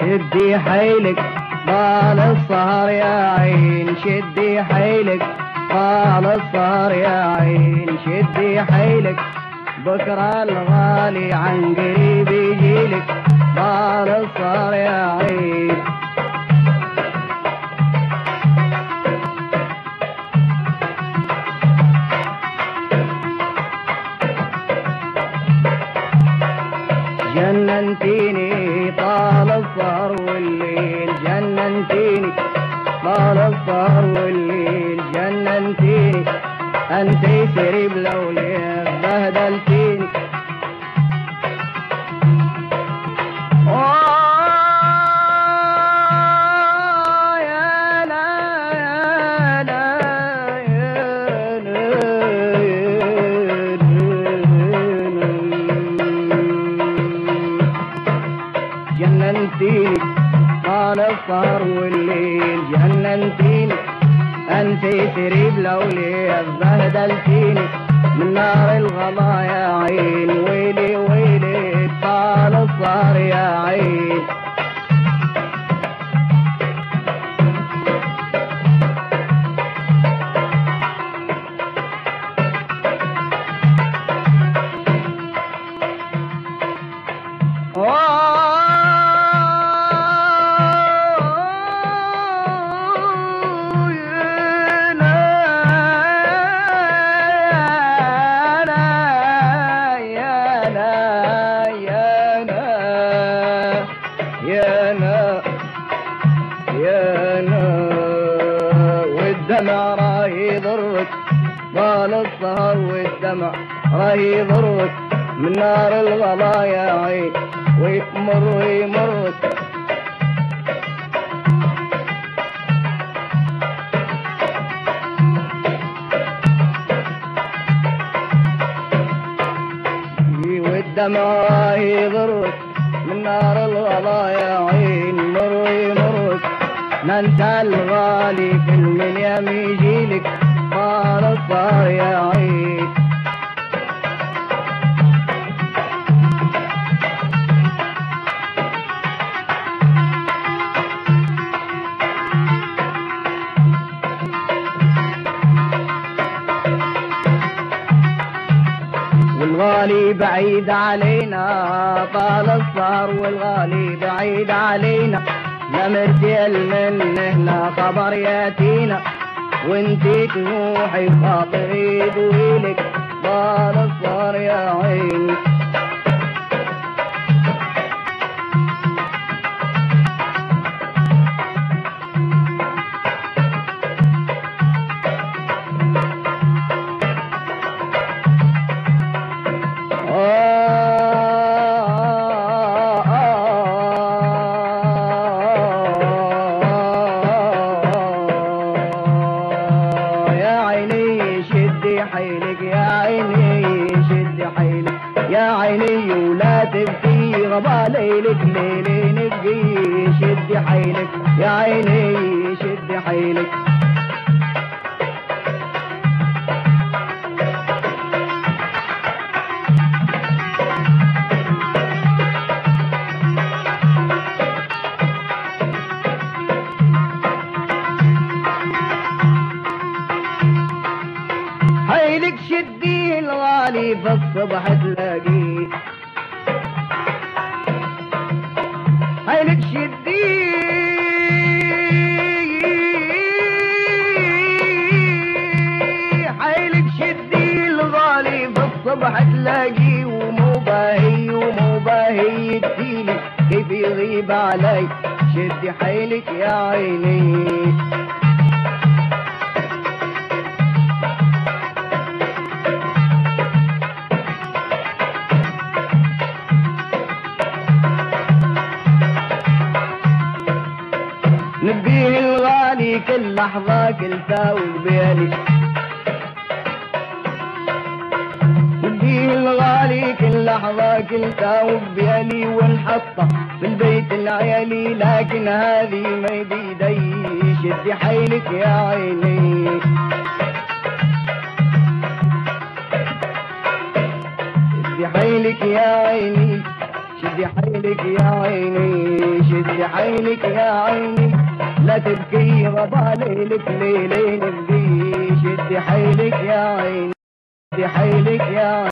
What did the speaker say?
شدي حيلك طال السهر يا عين، شدي حيلك طال السهر يا عين، شدي حيلك بكرة الغالي عن قريب يجيلك طال السهر يا عين. جننتيني طال السهر والليل، جننتيني طال السهر والليل، جننتيني انتي سريب لوليك بهدلتيني. جننتيني طال السهر والليل، جننتيني انتي تريب لولي بهدلتيني من نار الغلا يا عين. ويلي ويلي طال السهر يا عين. والدمع راه يضرك طال السهر، والدمع راه يضرك من نار الغلا يا عين. ويمر يمرك والدمع راه يضرك من نار الغلا يا عين. مر يمرك ننسى الغالي في المنيم يجيلك طال السهر يا عين. والغالي بعيد علينا طال السهر، والغالي بعيد علينا لمرتل من هنا خبر ياتينا. وانتي تنوحي خاطري دويلك طال السهر يا عين. حيلك يا عيني، شد حيلك يا عيني ولا تبكي غبا ليلك ليلي نبقي. شد حيلك يا عيني، شد حيلك. حيلك شدي الغالي في الصبح تلاقيه، حيلك شدي حيلك شدي الغالي في الصبح تلاقيه. ومو باهي ومو باهي يديني كيف يغيب علي. شدي حيلك يا عيني. نبيه الغالي كل لحظة كلتا وبالي، نبيه الغالي كل لحظة كلتا وبالي. ونحطه في البيت العيالي لكن هذه ما بيدي. شدي حيلك يا عيني. شدي حيلك يا عيني، شدي حيلك يا عيني، شدي شد حيلك يا عيني لا تبكي غبا ليلك ليلين بقي شد حيلك يا عيني شد حيلك يا عيني